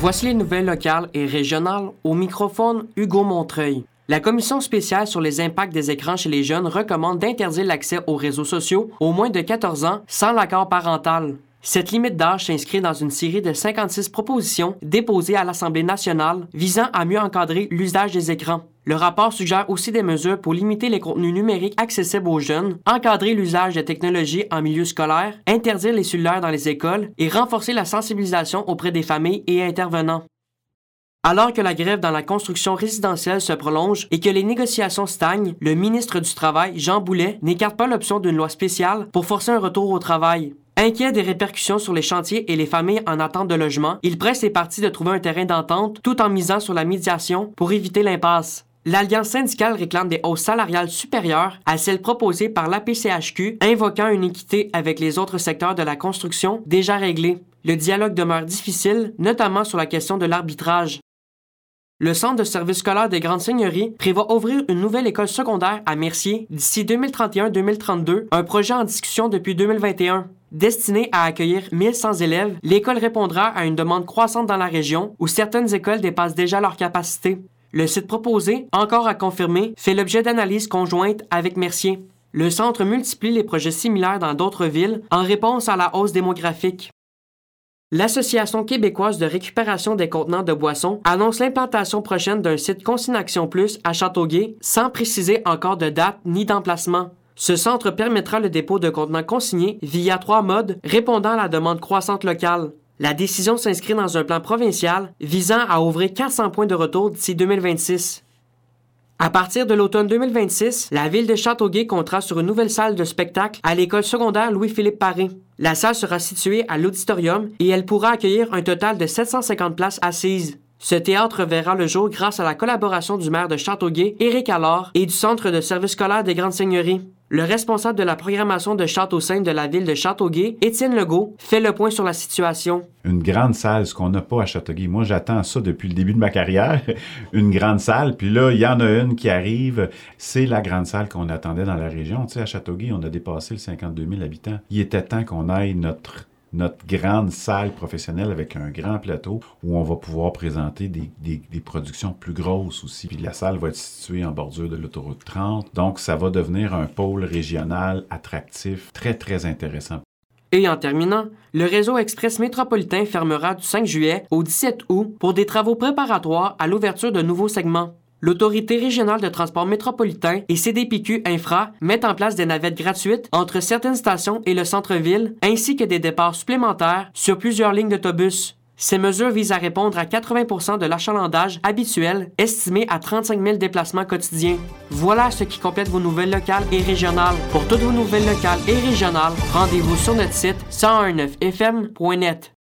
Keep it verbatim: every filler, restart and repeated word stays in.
Voici les nouvelles locales et régionales. Au microphone, Hugo Montreuil. La Commission spéciale sur les impacts des écrans chez les jeunes recommande d'interdire l'accès aux réseaux sociaux aux moins de quatorze ans sans l'accord parental. Cette limite d'âge s'inscrit dans une série de cinquante-six propositions déposées à l'Assemblée nationale visant à mieux encadrer l'usage des écrans. Le rapport suggère aussi des mesures pour limiter les contenus numériques accessibles aux jeunes, encadrer l'usage de technologies en milieu scolaire, interdire les cellulaires dans les écoles et renforcer la sensibilisation auprès des familles et intervenants. Alors que la grève dans la construction résidentielle se prolonge et que les négociations stagnent, le ministre du Travail, Jean Boulet, n'écarte pas l'option d'une loi spéciale pour forcer un retour au travail. Inquiet des répercussions sur les chantiers et les familles en attente de logement, il presse les partis de trouver un terrain d'entente tout en misant sur la médiation pour éviter l'impasse. L'Alliance syndicale réclame des hausses salariales supérieures à celles proposées par l'A P C H Q, invoquant une équité avec les autres secteurs de la construction déjà réglés. Le dialogue demeure difficile, notamment sur la question de l'arbitrage. Le Centre de services scolaires des Grandes Seigneuries prévoit ouvrir une nouvelle école secondaire à Mercier d'ici deux mille trente et un deux mille trente-deux, un projet en discussion depuis deux mille vingt et un. Destiné à accueillir mille cent élèves, l'école répondra à une demande croissante dans la région où certaines écoles dépassent déjà leur capacité. Le site proposé, encore à confirmer, fait l'objet d'analyses conjointes avec Mercier. Le centre multiplie les projets similaires dans d'autres villes en réponse à la hausse démographique. L'Association québécoise de récupération des contenants de boissons annonce l'implantation prochaine d'un site Consignation Plus à Châteauguay, sans préciser encore de date ni d'emplacement. Ce centre permettra le dépôt de contenants consignés via trois modes répondant à la demande croissante locale. La décision s'inscrit dans un plan provincial visant à ouvrir quatre cents points de retour d'ici deux mille vingt-six. À partir de l'automne deux mille vingt-six, la ville de Châteauguay comptera sur une nouvelle salle de spectacle à l'école secondaire Louis-Philippe Paré. La salle sera située à l'auditorium et elle pourra accueillir un total de sept cent cinquante places assises. Ce théâtre verra le jour grâce à la collaboration du maire de Châteauguay, Éric Allard, et du Centre de services scolaires des Grandes Seigneuries. Le responsable de la programmation de Château-Sainte de la ville de Châteauguay, Étienne Legault, fait le point sur la situation. Une grande salle, ce qu'on n'a pas à Châteauguay. Moi, j'attends ça depuis le début de ma carrière. Une grande salle. Puis là, il y en a une qui arrive. C'est la grande salle qu'on attendait dans la région. Tu sais, à Châteauguay, on a dépassé le cinquante-deux mille habitants. Il était temps qu'on aille notre... notre grande salle professionnelle avec un grand plateau où on va pouvoir présenter des, des, des productions plus grosses aussi. Puis la salle va être située en bordure de l'autoroute trente. Donc, ça va devenir un pôle régional attractif, très, très intéressant. Et en terminant, le réseau express métropolitain fermera du cinq juillet au dix-sept août pour des travaux préparatoires à l'ouverture de nouveaux segments. L'Autorité régionale de transport métropolitain et C D P Q Infra mettent en place des navettes gratuites entre certaines stations et le centre-ville, ainsi que des départs supplémentaires sur plusieurs lignes d'autobus. Ces mesures visent à répondre à quatre-vingts pour cent de l'achalandage habituel, estimé à trente-cinq mille déplacements quotidiens. Voilà ce qui complète vos nouvelles locales et régionales. Pour toutes vos nouvelles locales et régionales, rendez-vous sur notre site cent un neuf F M point net.